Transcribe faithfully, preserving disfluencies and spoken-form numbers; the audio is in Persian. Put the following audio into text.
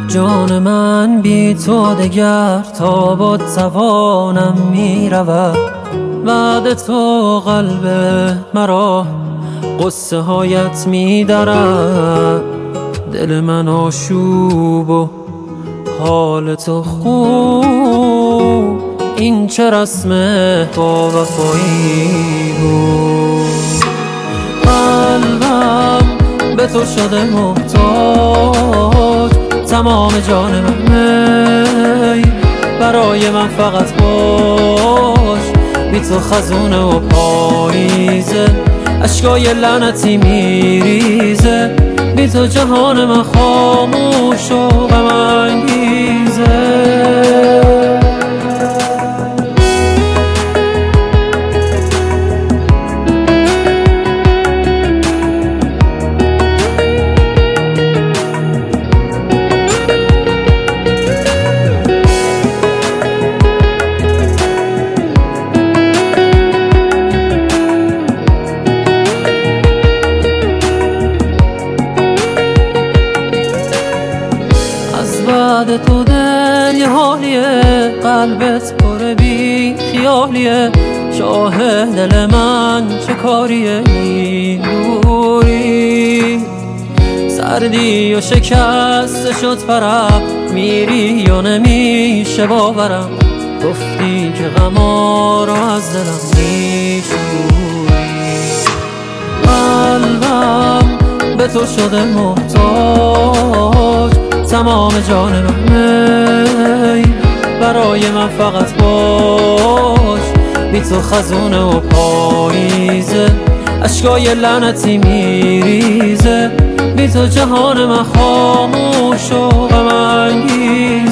جان من بی تو دگر تا با توانم می رود. بعد تو قلب مرا قصه هایت می درد. دل من آشوب و حال تو خوب، این چه رسم با وفایی بود. قلبم به تو شده محتاج، تمام جان من برای من فقط باش. بی تو خزونه و پاییزه، اشکای لعنتی میریزه. بی تو جهان من خاموش و غم انگیزه. بعد تو دل یه حالیه، قلبت پر بی خیالیه. شاه دل من چه کاریه این دوری؟ سردی و شکست شد پرم، میری یا نمیشه باورم. گفتی که غما رو از دلم میشوری. قلبم به تو شده محتاج، تمام جان من برای من فقط باش. بی تو خزونه و پاییزه، اشکای لعنتی میریزه. بی تو جهان من خاموش و غم انگیزه.